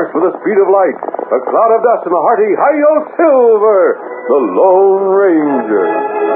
horse with the speed of light, a cloud of dust, and a hearty Hi-Yo Silver, the Lone Ranger.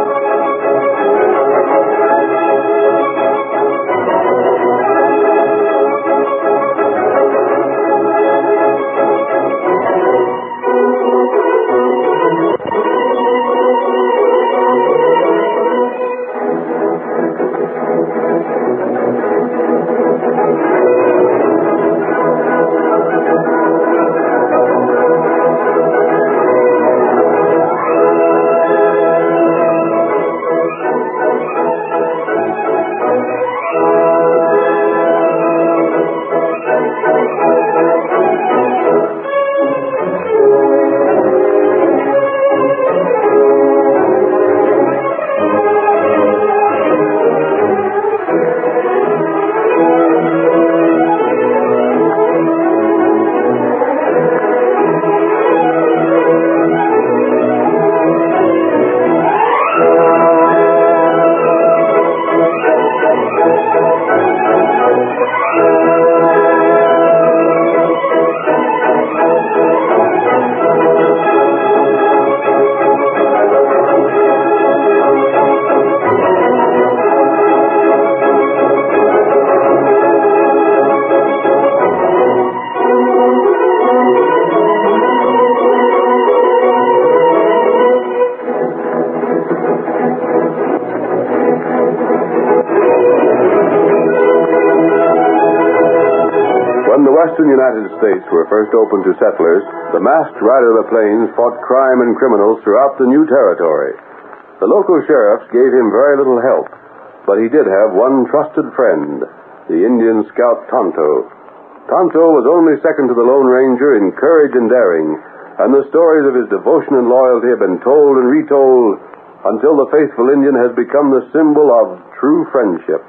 When the western United States were first opened to settlers, the masked rider of the plains fought crime and criminals throughout the new territory. The local sheriffs gave him very little help, but he did have one trusted friend, the Indian scout Tonto. Tonto was only second to the Lone Ranger in courage and daring, and the stories of his devotion and loyalty have been told and retold until the faithful Indian has become the symbol of true friendship.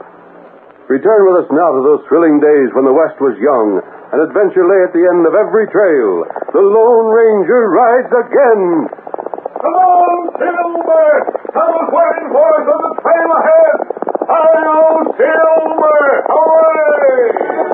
Return with us now to those thrilling days when the West was young and adventure lay at the end of every trail. The Lone Ranger rides again. Come on, Silver! Someone's waiting for us on the trail ahead. Hi-yo, Silver! Hooray!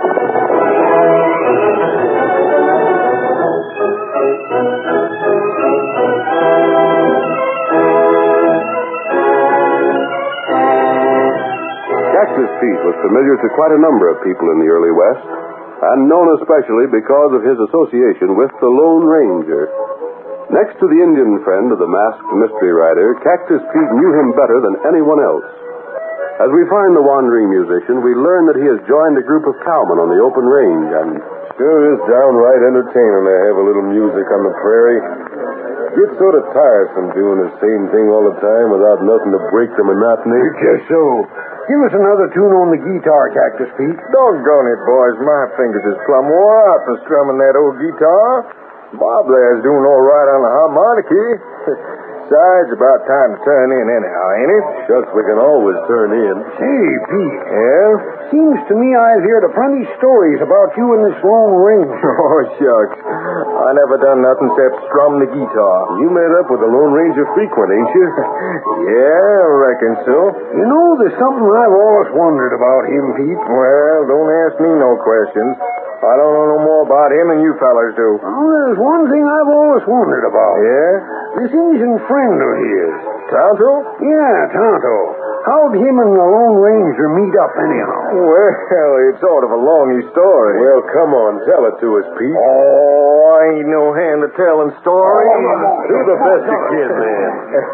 Cactus Pete was familiar to quite a number of people in the early West, and known especially because of his association with the Lone Ranger. Next to the Indian friend of the masked mystery rider, Cactus Pete knew him better than anyone else. As we find the wandering musician, we learn that he has joined a group of cowmen on the open range, and sure is downright entertaining to have a little music on the prairie. Gets sort of tiresome doing the same thing all the time without nothing to break the monotony. Just so. Give us another tune on the guitar, Cactus Pete. Doggone it, boys. My fingers is plumb wore out from strumming that old guitar. Bob there's doing all right on the harmonica. Besides, about time to turn in anyhow, ain't it? shucks, we can always turn in. Say, Pete. Yeah? Seems to me I've heard a plenty stories about you and this Lone Ranger. Oh, shucks. I never done nothing except strum the guitar. You made up with the Lone Ranger frequent, ain't you? Yeah, I reckon so. You know, there's something I've always wondered about him, Pete. Well, don't ask me no questions. I don't know no more about him than you fellers do. Well, there's one thing I've always wondered about. Yeah? This Indian friend of his. Tonto? Yeah, Tonto. How'd him and the Lone Ranger meet up anyhow? Well, it's sort of a longy story. Well, come on, tell it to us, Pete. Oh, I ain't no hand at telling stories. Do the best you can, man.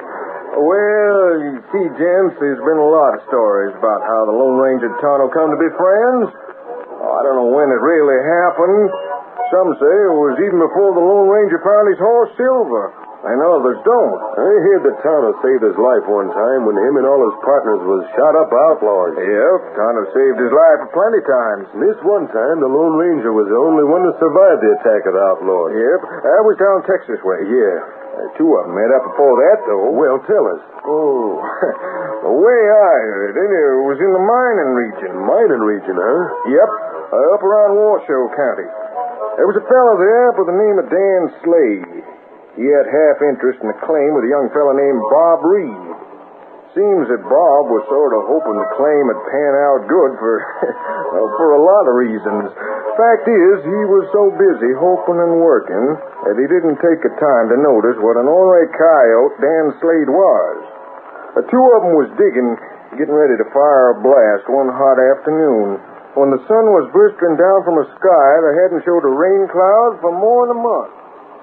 Well, you see, gents, there's been a lot of stories about how the Lone Ranger and Tonto come to be friends. I don't know when it really happened. Some say it was even before the Lone Ranger found his horse Silver. And others don't. I heard that Tonto saved his life one time when him and all his partners was shot up outlaws. Yep, Tonto saved his life plenty times. And this one time, the Lone Ranger was the only one to survive the attack of the outlaws. Yep, that was down Texas way. Yeah. Two of them met up before that, though. Well, tell us. Oh, the way I heard it, it was in the mining region. Mining region, huh? Yep, up around Washoe County. There was a fellow there by the name of Dan Slade. He had half interest in a claim with a young fellow named Bob Reed. seems that Bob was sort of hoping the claim would pan out good for, well, for a lot of reasons. Fact is, he was so busy hoping and working that he didn't take the time to notice what an ornery coyote Dan Slade was. The two of them was digging, getting ready to fire a blast one hot afternoon. When the sun was blistering down from the sky, they hadn't showed a rain cloud for more than a month.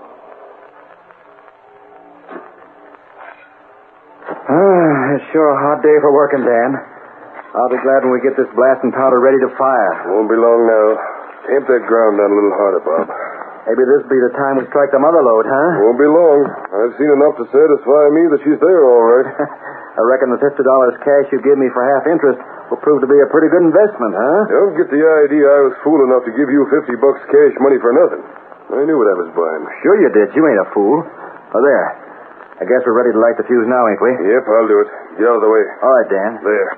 It's sure a hot day for working, Dan. I'll be glad when we get this blasting powder ready to fire. Won't be long now. Tamp that ground down a little harder, Bob. Maybe this'll be the time we strike the mother load, huh? Won't be long. I've seen enough to satisfy me that she's there all right. I reckon the $50 cash you give me for half interest will prove to be a pretty good investment, huh? Don't get the idea I was fool enough to give you $50 cash money for nothing. I knew what I was buying. Sure you did. You ain't a fool. Oh, there. I guess we're ready to light the fuse now, ain't we? Yep, I'll do it. Get out of the way. All right, Dan. There.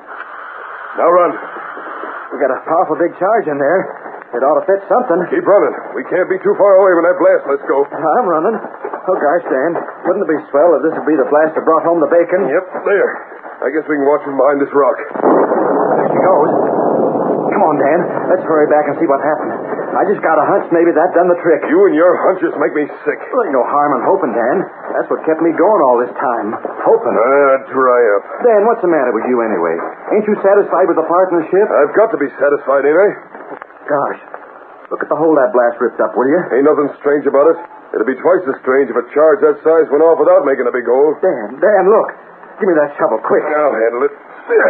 Now run. We got a powerful big charge in there. It ought to fit something. Keep running. We can't be too far away when that blast lets go. I'm running. Oh, gosh, Dan. Wouldn't it be swell if this would be the blast that brought home the bacon? Yep, there. I guess we can watch from behind this rock. There she goes. Come on, Dan. Let's hurry back and see what happened. I just got a hunch maybe that done the trick. You and your hunches make me sick. Well, ain't no harm in hoping, Dan. That's what kept me going all this time. Hoping. Dry up. Dan, what's the matter with you anyway? Ain't you satisfied with the partnership? I've got to be satisfied, ain't I? Gosh. Look at the hole that blast ripped up, will you? Ain't nothing strange about it. It'd be twice as strange if a charge that size went off without making a big hole. Dan, look. Give me that shovel, quick. I'll handle it.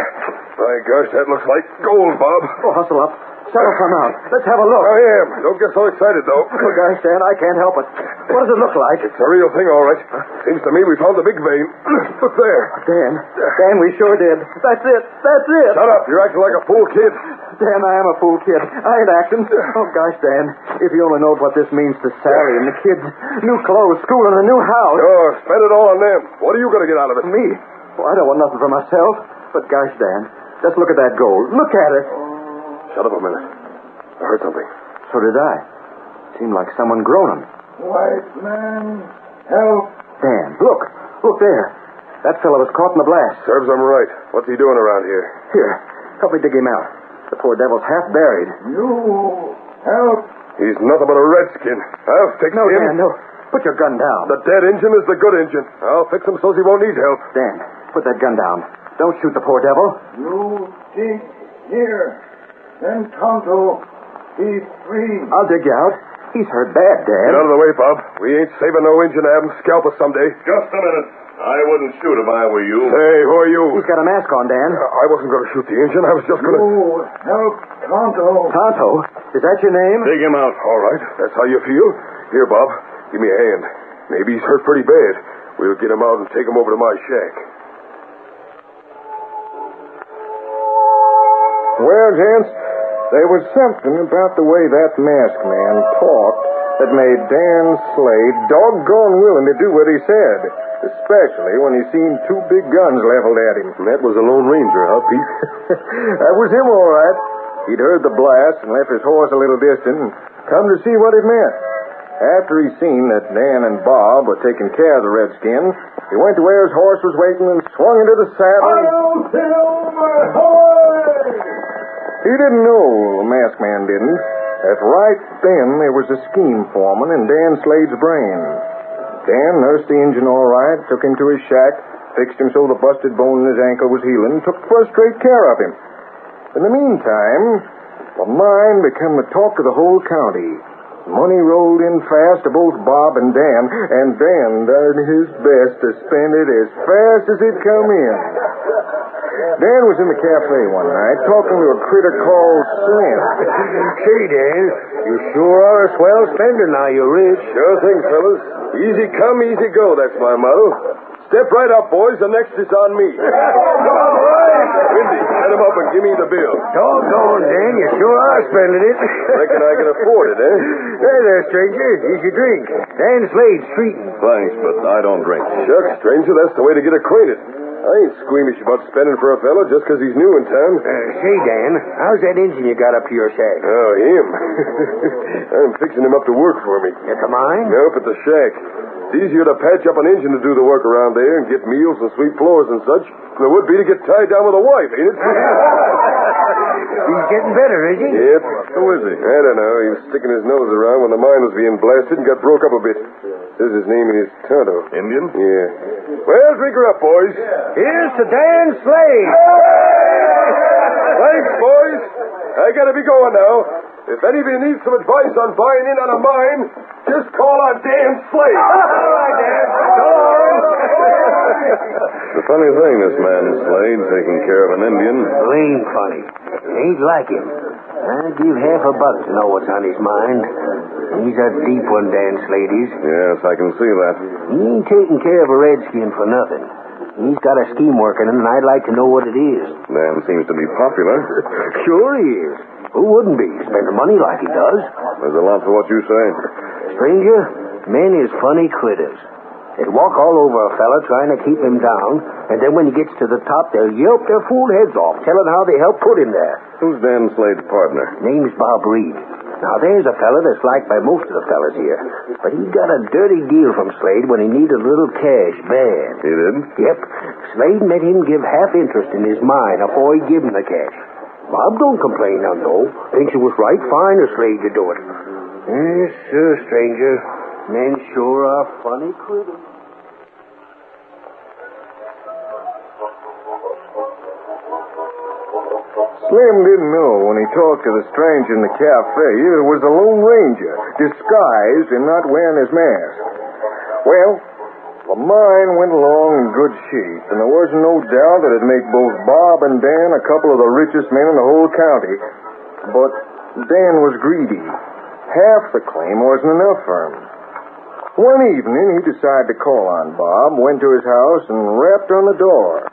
My gosh, that looks like gold, Bob. Oh, hustle up. Shovel come out. Let's have a look. I am. Don't get so excited, though. Oh, gosh, Dan, I can't help it. What does it look like? It's a real thing, all right. Seems to me we found the big vein. Look there. Dan, we sure did. That's it. Shut up. You're acting like a fool kid. Dan, I am a fool kid. I ain't acting. Oh, gosh, Dan, if you only knowed what this means to Sally and the kids. New clothes, school, and a new house. Sure, spend it all on them. What are you going to get out of it? Me? Well, I don't want nothing for myself. But, gosh, Dan, just look at that gold. Look at it. Shut up a minute. I heard something. So did I. Seemed like someone groaning. White man, help. Dan, look there. That fellow was caught in the blast. Serves him right. What's he doing around here? Here, help me dig him out. The poor devil's half buried. You help. He's nothing but a redskin. I'll fix him. Dan, no. Put your gun down. The dead Injun is the good Injun. I'll fix him so he won't need help. Dan, put that gun down. Don't shoot the poor devil. You dig here. Then Tonto, he's free. I'll dig you out. He's hurt bad, Dan. Get out of the way, Bob. We ain't saving no Injun to have him scalp us someday. Just a minute. I wouldn't shoot if I were you. Hey, who are you? He's got a mask on, Dan. I wasn't going to shoot the Injun. I was just going to... You help Tonto. Tonto? Is that your name? Dig him out. All right. That's how you feel? Here, Bob. Give me a hand. Maybe he's hurt pretty bad. We'll get him out and take him over to my shack. Well, gents, there was something about the way that masked man talked that made Dan Slade doggone willing to do what he said, especially when he seen two big guns leveled at him. And that was the Lone Ranger, huh, Pete? That was him, all right. He'd heard the blast and left his horse a little distant and come to see what it meant. After he seen that Dan and Bob were taking care of the redskin, he went to where his horse was waiting and swung into the saddle. He didn't know, the masked man didn't, that right then there was a scheme forming in Dan Slade's brain. Dan nursed the Injun all right, took him to his shack, fixed him so the busted bone in his ankle was healing, took first rate care of him. In the meantime, the mine became the talk of the whole county. Money rolled in fast to both Bob and Dan done his best to spend it as fast as it come in. Dan was in the cafe one night talking to a critter called Slim. Say, Dan, you sure are a swell spender now you're rich. Sure thing, fellas. Easy come, easy go. That's my motto. Step right up, boys. The next is on me. Windy, set him up and give me the bill. Doggone, Dan, you sure are spending it. Reckon I can afford it, eh? Hey there, stranger. Here's your drink. Dan Slade's treating. Thanks, but I don't drink. Shucks, stranger, that's the way to get acquainted. I ain't squeamish about spending for a fellow just 'cause he's new in town. Say, Dan, how's that engine you got up to your shack? Oh, him. I'm fixing him up to work for me. At the mine? Nope, at the shack. It's easier to patch up an engine to do the work around there and get meals and sweep floors and such than it would be to get tied down with a wife, ain't it? He's getting better, is he? Yep. Who is he? I don't know. He was sticking his nose around when the mine was being blasted and got broke up a bit. Says his name is Tonto. Indian? Yeah. Well, drink her up, boys. Here's to Dan Slade. Thanks, boys. I gotta be going now. If any of you need some advice on buying in on a mine, just call on Dan Slade. All right, Dan. So long. The funny thing, this man Slade taking care of an Indian. Ain't funny. Ain't like him. I'd give $50 to know what's on his mind. He's a deep one, Dan Slade is. Yes, I can see that. He ain't taking care of a redskin for nothing. He's got a scheme working, and I'd like to know what it is. Man seems to be popular. Sure he is. Who wouldn't be? Spending money like he does. There's a lot to what you say. Stranger, men is funny critters. They'll walk all over a fella trying to keep him down, and then when he gets to the top, they'll yelp their fool heads off, telling how they helped put him there. Who's Dan Slade's partner? Name's Bob Reed. Now, there's a fella that's liked by most of the fellas here, but he got a dirty deal from Slade when he needed a little cash bad. He did? Yep. Slade made him give half interest in his mine before he give him the cash. Bob don't complain none, though. Thinks it was right fine of Slade to do it. Yes, sir, stranger. Men sure are funny critters. Slim didn't know when he talked to the stranger in the cafe it was the Lone Ranger, disguised and not wearing his mask. Well, the mine went along in good shape, and there wasn't no doubt that it'd make both Bob and Dan a couple of the richest men in the whole county. But Dan was greedy. Half the claim wasn't enough for him. One evening, he decided to call on Bob, went to his house, and rapped on the door.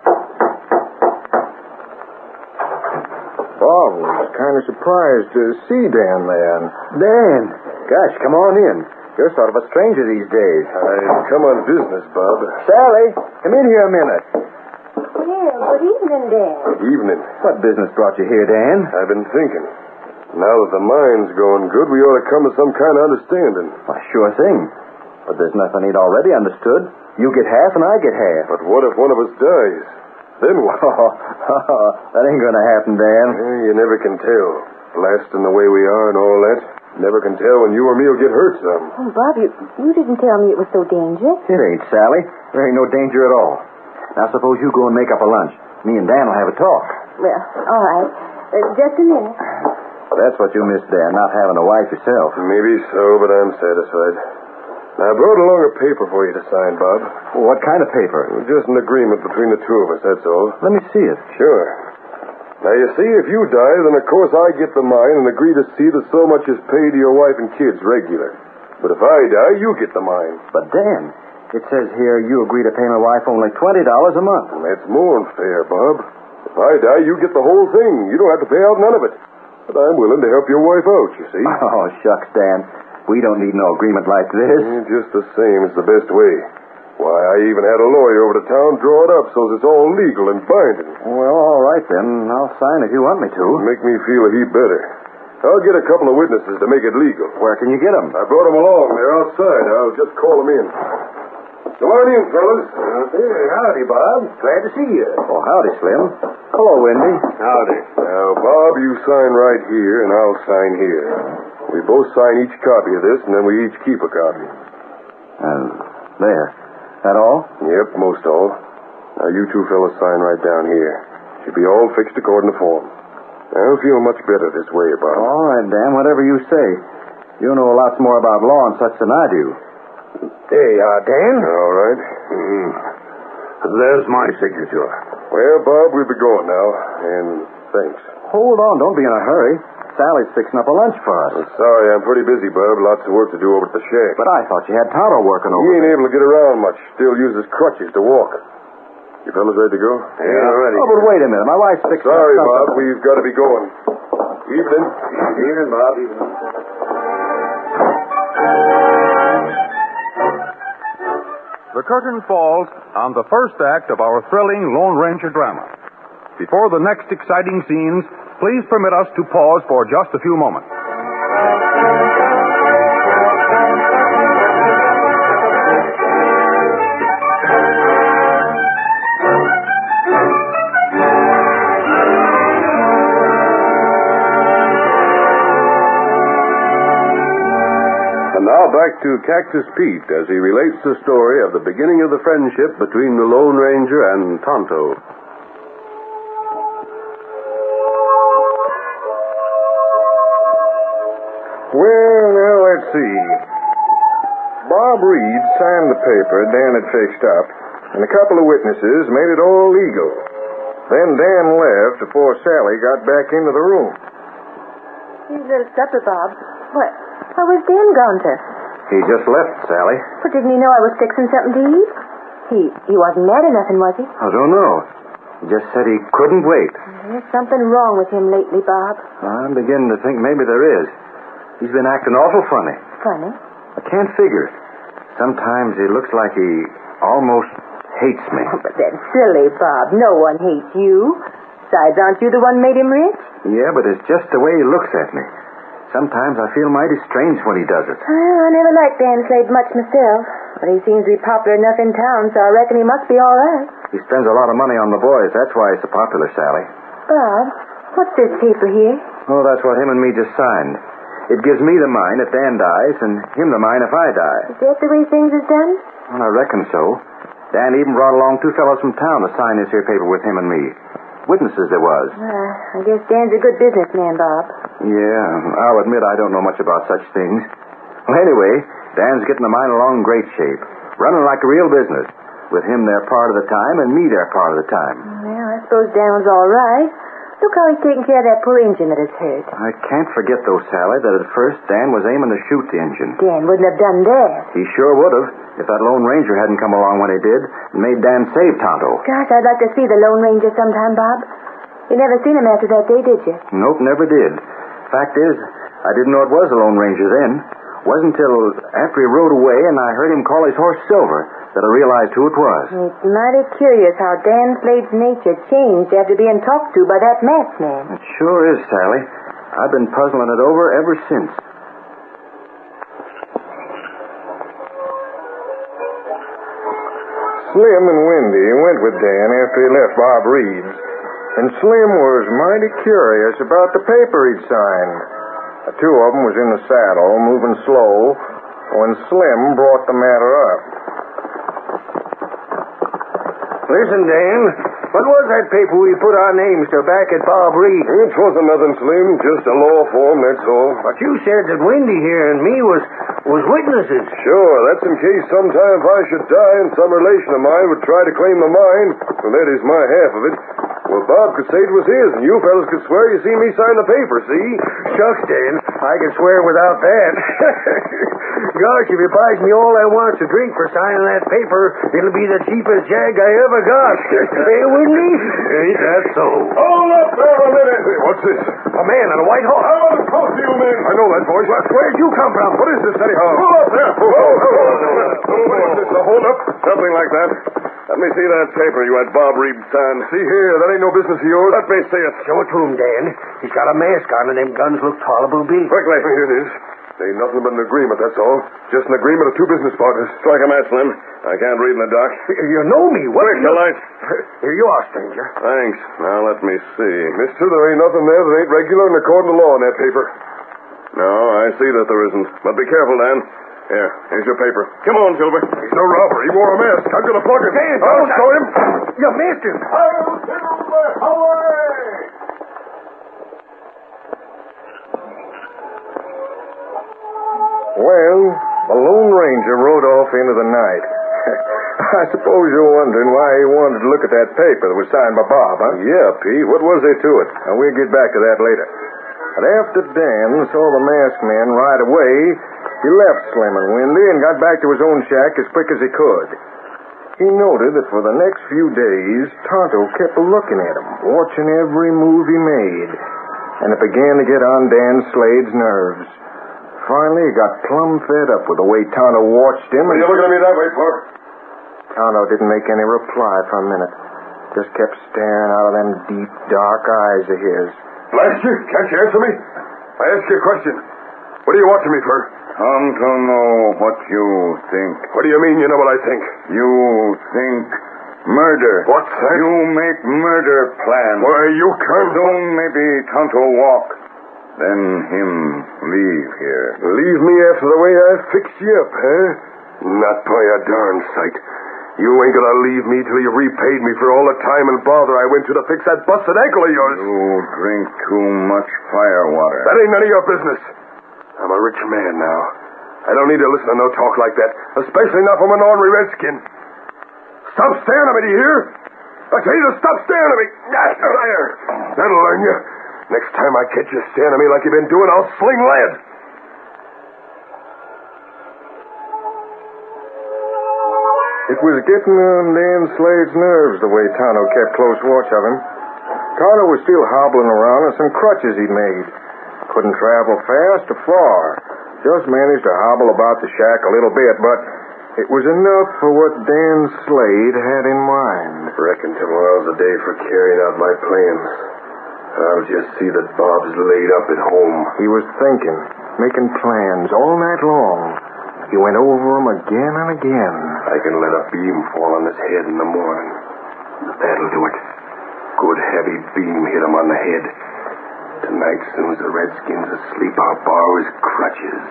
Bob was kind of surprised to see Dan there. Dan, gosh, come on in. You're sort of a stranger these days. I come on business, Bob. Sally, come in here a minute. Well, good evening, Dan. Evening. What business brought you here, Dan? I've been thinking. Now that the mine's going good, we ought to come to some kind of understanding. Why, sure thing. But there's nothing he'd already understood. You get half and I get half. But what if one of us dies? Then what? That ain't gonna happen, Dan. You never can tell. Blasting the way we are and all that. Never can tell when you or me will get hurt some. Oh, Bob, you didn't tell me it was so dangerous. It ain't, Sally. There ain't no danger at all. Now, suppose you go and make up a lunch. Me and Dan will have a talk. Well, all right. Just a minute. That's what you missed, Dan, not having a wife yourself. Maybe so, but I'm satisfied. Now, I brought along a paper for you to sign, Bob. Well, what kind of paper? Just an agreement between the two of us, that's all. Let me see it. Sure. Now, you see, if you die, then of course I get the mine and agree to see that so much is paid to your wife and kids regular. But if I die, you get the mine. But, Dan, it says here you agree to pay my wife only $20 a month. And that's more than fair, Bob. If I die, you get the whole thing. You don't have to pay out none of it. But I'm willing to help your wife out, you see. Oh, shucks, Dan. We don't need no agreement like this. Just the same, it's the best way. Why, I even had a lawyer over to town draw it up so it's all legal and binding. Well, all right, then. I'll sign if you want me to. Make me feel a heap better. I'll get a couple of witnesses to make it legal. Where can you get them? I brought them along. They're outside. I'll just call them in. Come on in, fellas. Hey, howdy, Bob. Glad to see you. Oh, howdy, Slim. Hello, Wendy. Howdy. Now, Bob, you sign right here, and I'll sign here. We both sign each copy of this, and then we each keep a copy. And there. That all? Yep, most all. Now, you two fellas sign right down here. Should be all fixed according to form. I'll feel much better this way, Bob. All right, Dan, whatever you say. You know lots more about law and such than I do. Hey, Dan? All right. There's my signature. Well, Bob, we'll be going now, and thanks. Hold on, don't be in a hurry. Sally's fixing up a lunch for us. I'm sorry, I'm pretty busy, Bob. Lots of work to do over at the shack. But I thought you had Tonto working over He ain't there. able to get around much. Still uses crutches to walk. You fellas ready to go? Yeah, ready. Oh, but wait a minute. My wife's fixing Sorry, up something. Bob. We've got to be going. Evening. Evening, Bob. Evening. The curtain falls on the first act of our thrilling Lone Ranger drama. Before the next exciting scenes, please permit us to pause for just a few moments. back to Cactus Pete as he relates the story of the beginning of the friendship between the Lone Ranger and Tonto. Well, now, let's see. Bob Reed signed the paper Dan had fixed up, and a couple of witnesses made it all legal. Then Dan left before Sally got back into the room. Here's a little supper, Bob. What? Where was Dan gone to? He just left, Sally. But didn't he know I was fixing something to eat? He wasn't mad or nothing, was he? I don't know. He just said he couldn't wait. There's something wrong with him lately, Bob. I'm beginning to think maybe there is. He's been acting awful funny. Funny? I can't figure. Sometimes it looks like he almost hates me. Oh, but that's silly, Bob. No one hates you. Besides, aren't you the one made him rich? Yeah, but it's just the way he looks at me. Sometimes I feel mighty strange when he does it. Well, I never liked Dan Slade much myself. But he seems to be popular enough in town, so I reckon he must be all right. He spends a lot of money on the boys. That's why he's so popular, Sally. Bob, what's this paper here? Oh, that's what him and me just signed. It gives me the mine if Dan dies, and him the mine if I die. Is that the way things is done? Well, I reckon so. Dan even brought along two fellows from town to sign this here paper with him and me. Witnesses there was. I guess Dan's a good businessman, Bob. Yeah, I'll admit I don't know much about such things. Well, anyway, Dan's getting the mine along in great shape. Running like a real business. With him there part of the time and me there part of the time. Well, I suppose Dan was all right. Look how he's taking care of that poor engine that is hurt. I can't forget, though, Sally, that at first Dan was aiming to shoot the engine. Dan wouldn't have done that. He sure would have, if that Lone Ranger hadn't come along when he did and made Dan save Tonto. Gosh, I'd like to see the Lone Ranger sometime, Bob. You never seen him after that day, did you? Nope, never did. Fact is, I didn't know it was a Lone Ranger then. Wasn't until after he rode away and I heard him call his horse Silver that I realized who it was. It's mighty curious how Dan Slade's nature changed after being talked to by that masked man. It sure is, Sally. I've been puzzling it over ever since. Slim and Wendy went with Dan after he left Bob Reed's, and Slim was mighty curious about the paper he'd signed. The two of them was in the saddle, moving slow, when Slim brought the matter up. Listen, Dan, what was that paper we put our names to back at Bob Reed? It wasn't nothing, Slim. Just a law form, that's all. But you said that Wendy here and me was witnesses. Sure, that's in case sometime if I should die and some relation of mine would try to claim the mine. Well, that is my half of it. Well, Bob could say it was his, and you fellas could swear you seen me sign the paper, see? Shucks, Dan, I can swear without that. Gosh, if you buys me all I want to drink for signing that paper, it'll be the cheapest jag I ever got. Hey, Wendy? Ain't that so? Hold up there a minute. Hey, what's this? A man on a white horse. I want to talk to you, man. I know that voice. Where'd you come from? What is this, anyhow? Hold up there. What is this, a hold-up? Something like that. Let me see that paper you had Bob Reed sign. See here, that ain't no business of yours. Let me see it. Show it to him, Dan. He's got a mask on, and them guns look tolerable big. Quickly. Here it is. Ain't nothing but an agreement, that's all. Just an agreement of two business partners. Strike a match, Slim. I can't read in the dark. You know me. What? Quick, the light. Here you are, stranger. Thanks. Now, let me see. Mister, there ain't nothing there that ain't regular and according to law in that paper. No, I see that there isn't. But be careful, Dan. Here's your paper. Come on, Silver. He's no robber. He wore a mask. I'm going to plug him. Dan, I'll show him. You missed him. I'll Silver. Away! Well, the Lone Ranger rode off into the night. I suppose you're wondering why he wanted to look at that paper that was signed by Bob, huh? Yeah, Pete. What was there to it? And we'll get back to that later. But after Dan saw the masked man ride away, he left Slim and Wendy and got back to his own shack as quick as he could. He noted that for the next few days, Tonto kept looking at him, watching every move he made. And it began to get on Dan Slade's nerves. Finally, he got plumb fed up with the way Tonto watched him. What are you looking at me that way for? Tonto didn't make any reply for a minute. Just kept staring out of them deep, dark eyes of his. Blast you. Can't you answer me? I asked you a question. What are you watching me for? To know what you think. What do you mean you know what I think? You think murder. What's that? You make murder plans. Why, you can't... Don't maybe Tonto walk. Then him leave here. Leave me after the way I fixed you up, huh? Not by a darn sight. You ain't gonna leave me till you repaid me for all the time and bother I went to fix that busted ankle of yours. You drink too much firewater. That ain't none of your business. I'm a rich man now. I don't need to listen to no talk like that, especially not from an ornery redskin. Stop staring at me, do you hear? I tell you to stop staring at me. There. That'll learn you. Next time I catch you staring at me like you've been doing, I'll sling lead. It was getting on Dan Slade's nerves the way Tonto kept close watch of him. Tonto was still hobbling around on some crutches he'd made. Couldn't travel fast or far. Just managed to hobble about the shack a little bit, but it was enough for what Dan Slade had in mind. Reckon tomorrow's the day for carrying out my plans. I'll just see that Bob's laid up at home. He was thinking, making plans all night long. He went over them again and again. I can let a beam fall on his head in the morning. That'll do it. Good heavy beam hit him on the head. Tonight, as soon as the Redskins asleep, I'll borrow his crutches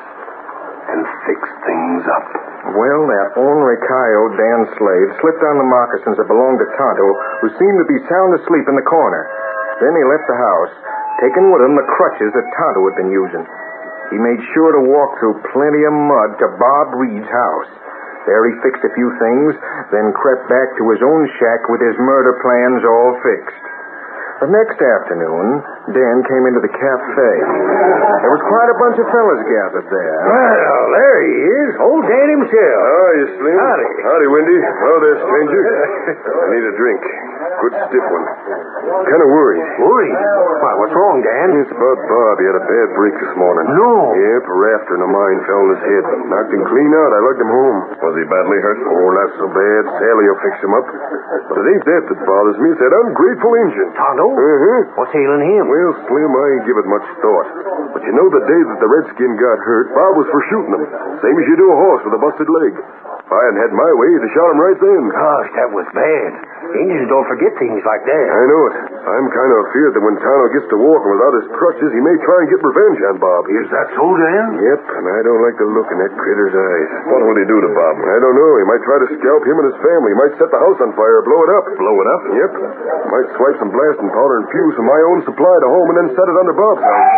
and fix things up. Well, that ornery coyote, Dan Slade, slipped on the moccasins that belonged to Tonto, who seemed to be sound asleep in the corner. Then he left the house, taking with him the crutches that Tonto had been using. He made sure to walk through plenty of mud to Bob Reed's house. There he fixed a few things, then crept back to his own shack with his murder plans all fixed. The next afternoon, Dan came into the cafe. There was quite a bunch of fellas gathered there. Well, there he is. Old Dan himself. How you, Slim? Howdy. Howdy, Wendy. Hello there, stranger. I need a drink. Good stiff one. Kind of worried. Worried? Why, what's wrong, Dan? It's about Bob. He had a bad break this morning. No. Yep, a rafter in a mine fell on his head. Knocked him clean out. I lugged him home. Was he badly hurt? Oh, not so bad. Sally will fix him up. But it ain't that bothers me. It's that ungrateful Injun. Tonto? Uh-huh. What's ailing him? Well, Slim, I ain't give it much thought. But you know the day that the redskin got hurt, Bob was for shooting him. Same as you do a horse with a busted leg. If I hadn't had my way, he'd have shot him right then. Gosh, that was bad. Indians don't forget things like that. I know it. I'm kind of afeard that when Tonto gets to walking without his crutches, he may try and get revenge on Bob. Is that so, Dan? Yep, and I don't like the look in that critter's eyes. What will he do to Bob? I don't know. He might try to scalp him and his family. He might set the house on fire or blow it up. Blow it up? Yep. Might swipe some blasting powder and fuse from my own supply to home and then set it under Bob's house.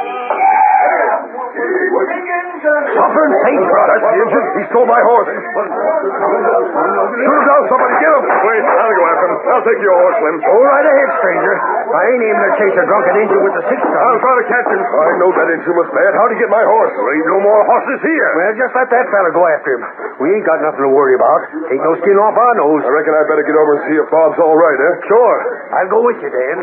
Suffer and saint, brother. That's the Injun. He stole my horse. Shoot him down, somebody. Get him. Wait, I'll go after him. I'll take your horse, Slim. Go right ahead, stranger. I ain't aiming to chase a drunken Injun with a six-gun. I'll try to catch him. I know that Injun was bad. How'd he get my horse? There ain't no more horses here. Well, just let that fella go after him. We ain't got nothing to worry about. Ain't no skin off our nose. I reckon I better get over and see if Bob's all right, eh? Sure. I'll go with you, Dan.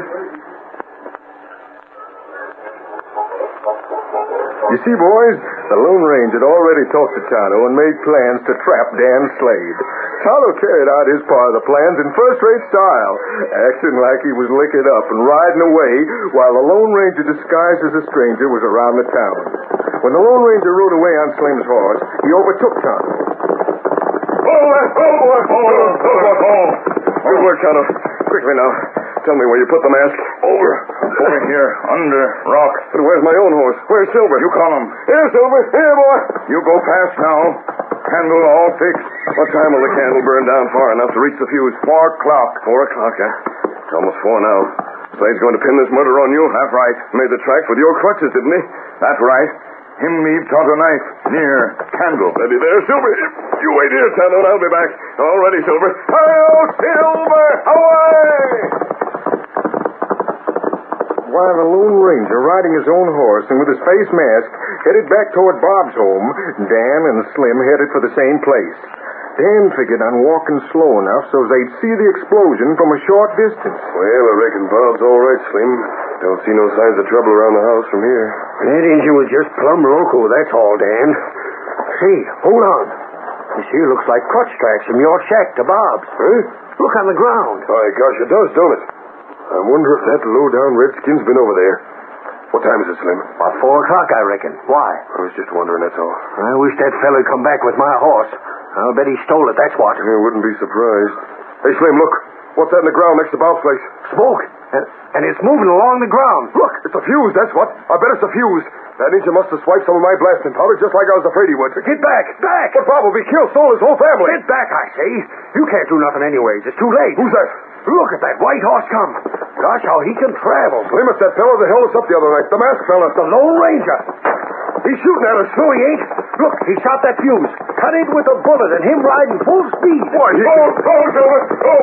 You see, boys, the Lone Ranger had already talked to Tonto and made plans to trap Dan Slade. Tonto carried out his part of the plans in first-rate style, acting like he was licking up and riding away while the Lone Ranger, disguised as a stranger, was around the town. When the Lone Ranger rode away on Slim's horse, he overtook Tonto. Good work, Tonto. Quickly now. Tell me where you put the mask. Over here, under rock. But where's my own horse? Where's Silver? You call him. Here, Silver. Here, boy. You go fast now. Candle all fixed. What time will the candle burn down far enough to reach the fuse? 4 o'clock. 4 o'clock, huh? It's almost 4 now. Slade's going to pin this murder on you. That's right. Made the track with your crutches, didn't he? That's right. Him leave Tonto knife near candle. Ready there, Silver. You wait here, Tonto, and I'll be back. All ready, Silver. Hi-yo, Silver! Away! While the Lone Ranger, riding his own horse and with his face mask, headed back toward Bob's home, Dan and Slim headed for the same place. Dan figured on walking slow enough so they'd see the explosion from a short distance. Well, I reckon Bob's all right, Slim. Don't see no signs of trouble around the house from here. That Injun was just plumb loco, that's all, Dan. Say, hold on. This here looks like crutch tracks from your shack to Bob's. Huh? Look on the ground. By gosh, it does, don't it? I wonder if that low-down redskin's been over there. What time is it, Slim? About 4 o'clock, I reckon. Why? I was just wondering, that's all. I wish that fella'd come back with my horse. I'll bet he stole it, that's what. I wouldn't be surprised. Hey, Slim, look. What's that in the ground next to Bob's place? Smoke. And it's moving along the ground. Look, it's a fuse, that's what. I bet it's a fuse. That engine must have swiped some of my blasting powder just like I was afraid he would. Get back! Back! But Bob will be killed, so will his whole family. Get back, I say. You can't do nothing anyways. It's too late. Who's that? Look at that white horse come. Gosh, how he can travel. Slim, it's that fellow that held us up the other night. The masked fella. The Lone Ranger. He's shooting at us. No, he ain't. Look, he shot that fuse. Cut it with a bullet and him riding full speed. Why, he... Silver.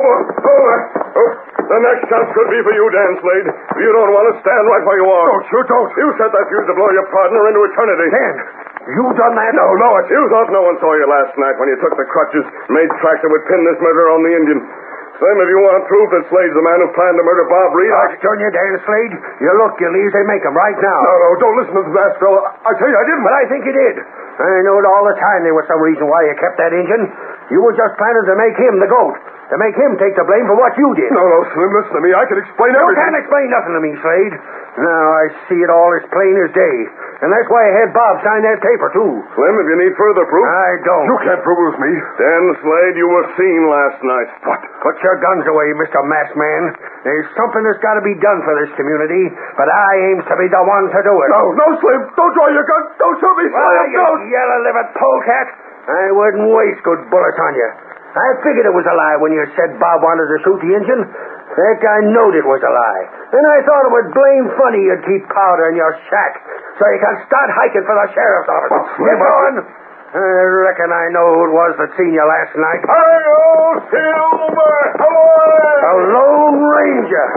The next chance could be for you, Dan Slade. You don't want to stand right where you are. Don't. You set that fuse to blow your partner into eternity. Dan, you done that? No, it's you thought no one saw you last night when you took the crutches, made tracks that would pin this murder on the Indian. Slim, if you want proof that Slade's the man who planned to murder Bob Reed, Gosh, darn you, Dan Slade. You look, you leave, they make him right now. No, don't listen to the masked fella. I tell you, I didn't. But I think you did. I know it all the time there was some reason why you kept that engine. You were just planning to make him the goat. To make him take the blame for what you did. No, Slim, listen to me. I can explain everything. You can't explain nothing to me, Slade. Now I see it all as plain as day. And that's why I had Bob sign that paper, too. Slim, if you need further proof... I don't. You can't prove it was me. Dan Slade, you were seen last night. What? Put your guns away, Mr. Masked Man. There's something that's got to be done for this community, but I aims to be the one to do it. No, Slim. Don't draw your gun. Don't shoot me, Slim. Well, you don't. yellow-livered polecat. I wouldn't waste good bullets on you. I figured it was a lie when you said Bob wanted to shoot the engine. Heck, I knowed it was a lie. And I thought it was blame funny you'd keep powder in your shack so you can start hiking for the sheriff's office. Get going. I reckon I know who it was that seen you last night. Hi-yo, Silver! Away! The Lone Ranger.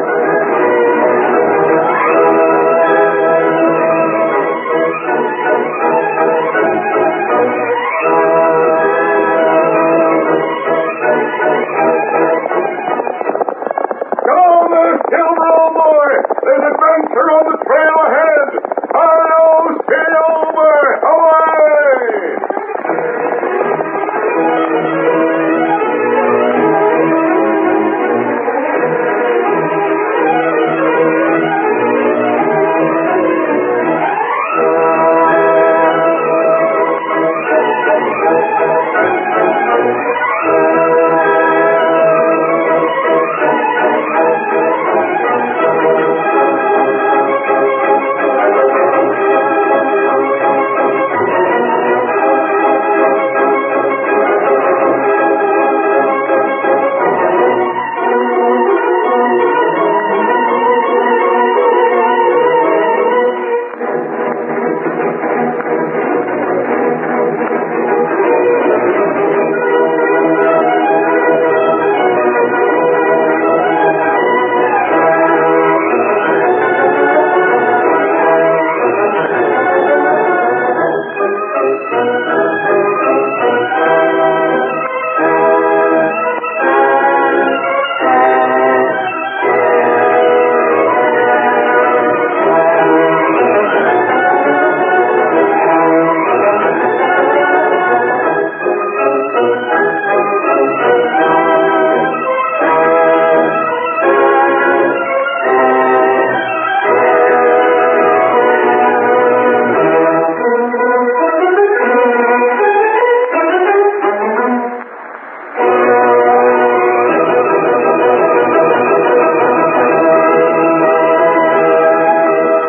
There's adventure on the trail ahead. Hi-yo, Silver! Away!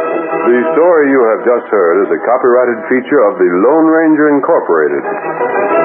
Just heard is a copyrighted feature of the Lone Ranger Incorporated.